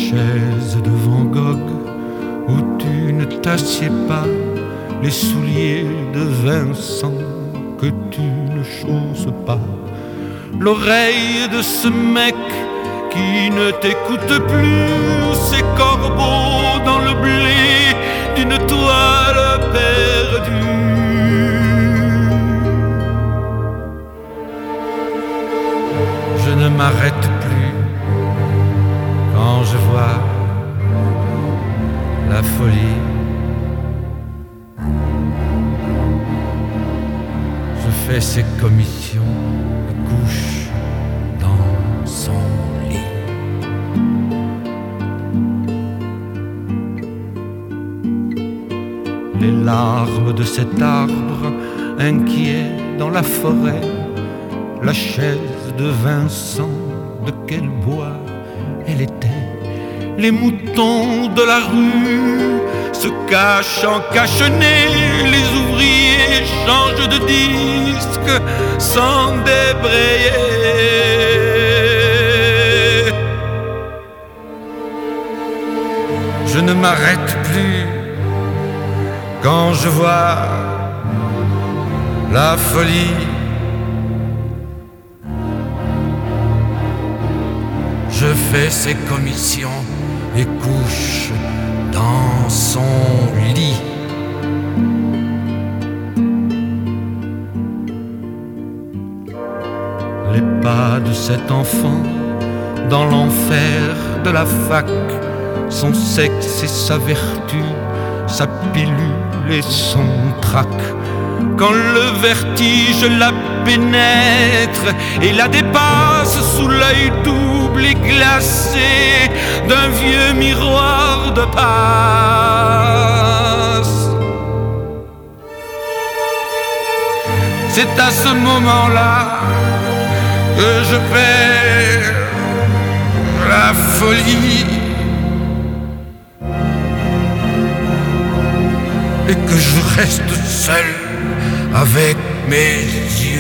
chaise de Van Gogh où tu ne t'assieds pas, les souliers de Vincent que tu ne chausses pas, l'oreille de ce mec qui ne t'écoute plus, ces corbeaux dans le blé d'une toile perdue. Je ne m'arrête plus quand je vois la folie. Je fais ses commissions et couche dans son lit. Les larmes de cet arbre inquiet dans la forêt, la chaise de Vincent, de quel bois elle était. Les moutons de la rue se cachent en cache-nez, les ouvriers changent de disque sans débrayer. Je ne m'arrête plus quand je vois la folie. Je fais ses commissions et couche dans son lit. Les pas de cet enfant dans l'enfer de la fac, son sexe et sa vertu, sa pilule et son trac. Quand le vertige la pénètre et la dépasse sous l'œil double et glacé d'un vieux miroir de passe, c'est à ce moment-là que je perds la folie et que je reste seul avec mes yeux